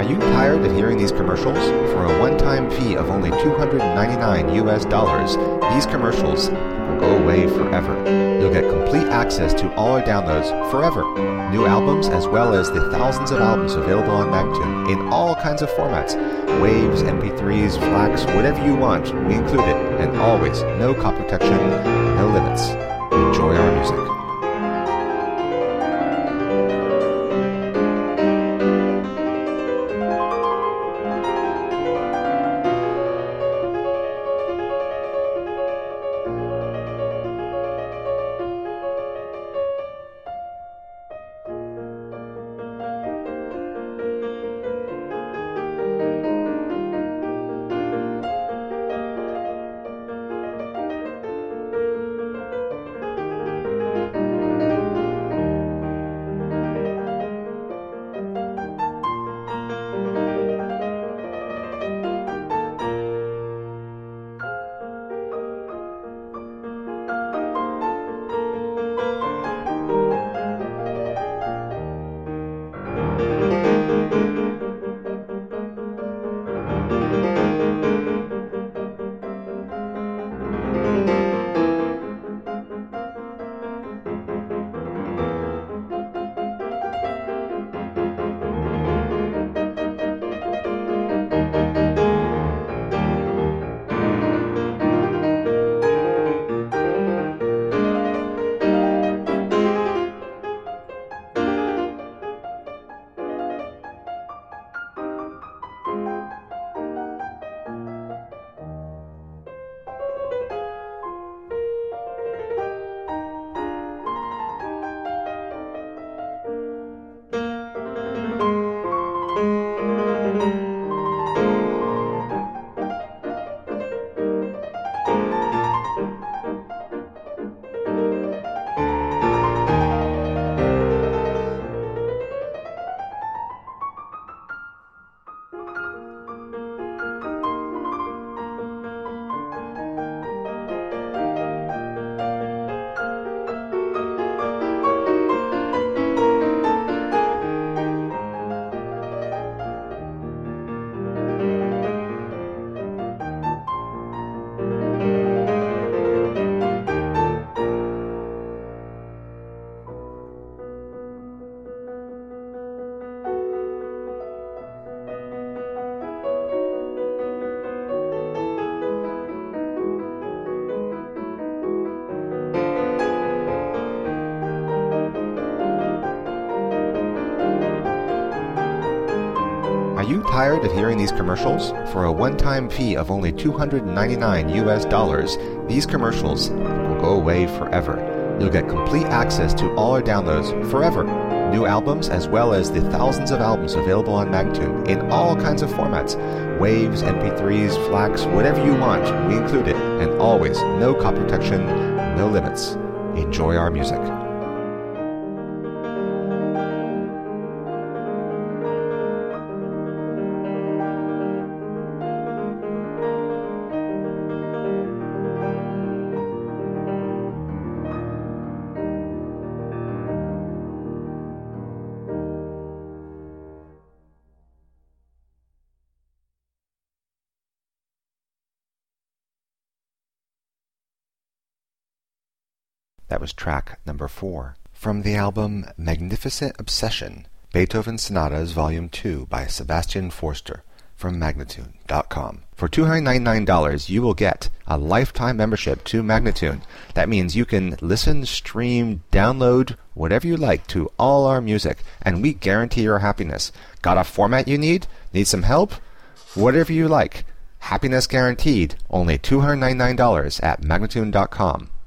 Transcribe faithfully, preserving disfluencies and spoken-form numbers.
Are you tired of hearing these commercials? For a one-time fee of only two hundred ninety-nine U S dollars, these commercials will go away forever. You'll get complete access to all our downloads forever. New albums as well as the thousands of albums available on Magnatune in all kinds of formats. Waves, M P threes, FLACs, whatever you want, we include it. And always, no copy protection, no limits. Enjoy our music. Are you tired of hearing these commercials? For a one-time fee of only two hundred ninety-nine U S dollars, these commercials will go away forever. You'll get complete access to all our downloads forever. New albums as well as the thousands of albums available on Magnatune in all kinds of formats. Waves, M P threes, FLACs, whatever you want, we include it. And always, no copy protection, no limits. Enjoy our music. That was track number four from the album Magnificent Obsession, Beethoven Sonatas Volume two by Sebastian Forster from Magnatune dot com. For two hundred ninety-nine dollars, you will get a lifetime membership to Magnatune. That means you can listen, stream, download, whatever you like to all our music, and we guarantee your happiness. Got a format you need? Need some help? Whatever you like. Happiness guaranteed. Only two hundred ninety-nine dollars at Magnatune dot com.